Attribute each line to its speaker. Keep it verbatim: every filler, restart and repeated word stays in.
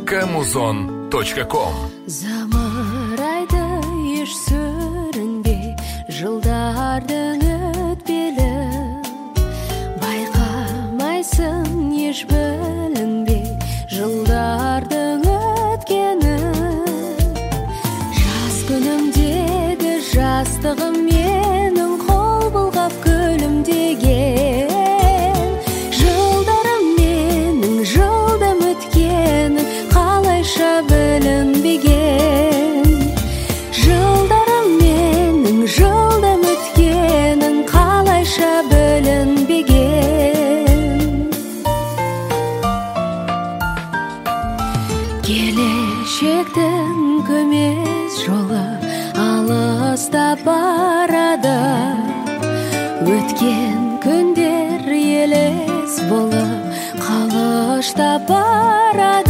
Speaker 1: камузон точка ком.
Speaker 2: Замырайды еш сүрінбей жылдардың өтпелі, байқамайсың еш білінбей жылдардың өткені. Жас күнімдегі жастығым менің қол бұлғап күлімдеген, жылдарым менің жылдам өткені қалайша білінбеген. Жылдарым менің жылдам өткенін қалайша білінбеген. Келешектің көмес жолы алыстап барады, өткен күндер елес болып қалыштап барады.